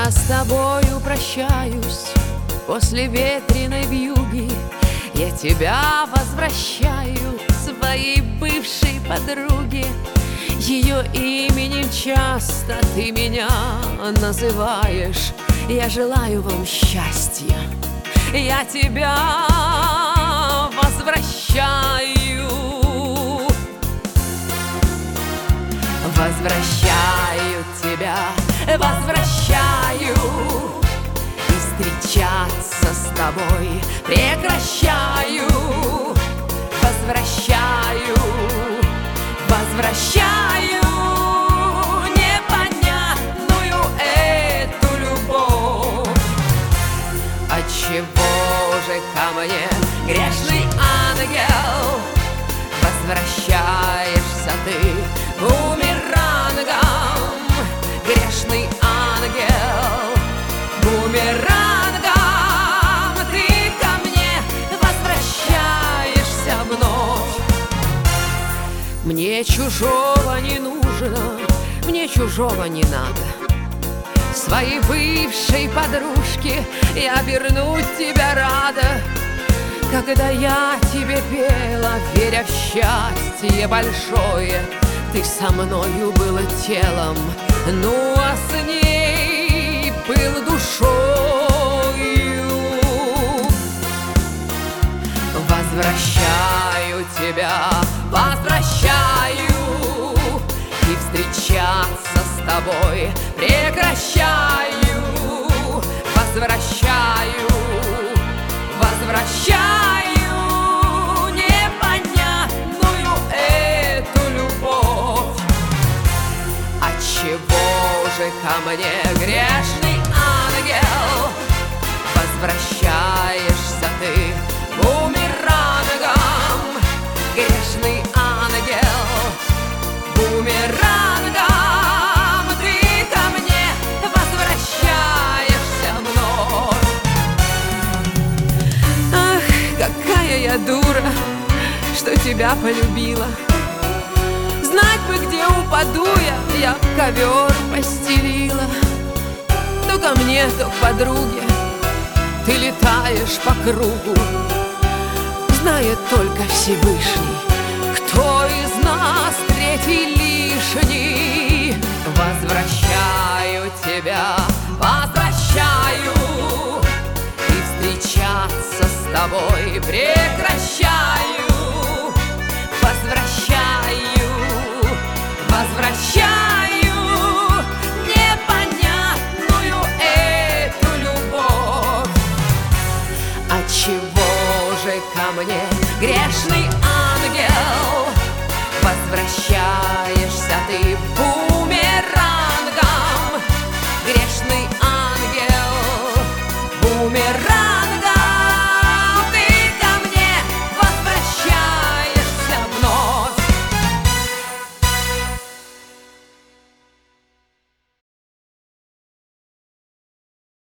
Я с тобою прощаюсь после ветреной вьюги. Я тебя возвращаю своей бывшей подруге. Ее именем часто ты меня называешь. Я желаю вам счастья, я тебя возвращаю. Возвращаю тебя, возвращаю. И встречаться с тобой прекращаю. Возвращаю, возвращаю непонятную эту любовь. Отчего же ко мне, грешный ангел, возвращаешься ты бумерангом? Грешный ангел, бумерангом ты ко мне возвращаешься вновь. Мне чужого не нужно, мне чужого не надо. Своей бывшей подружке я вернуть тебя рада. Когда я тебе пела, веря в счастье большое, ты со мною был телом, ну а с ней был душою. Возвращаю тебя, возвращаю. И встречаться с тобой прекращаю. Возвращаю, возвращаю непонятную эту любовь. Отчего же ко мне, грешный ангел, возвращаешься ты бумерангом? Грешный ангел, бумерангом ты ко мне возвращаешься вновь. Ах, какая я дура, что тебя полюбила. Знать бы, где упаду я ковер постелила. То ко мне, то к подруге ты летаешь по кругу. Знает только Всевышний, кто из нас третий лишний. Возвращаю тебя, возвращаю. И встречаться с тобой прекращаю. Возвращаю, возвращаю непонятную эту любовь. Отчего же ко мне, грешный ангел, возвращаешься ты бумерангом? Грешный ангел, бумеранг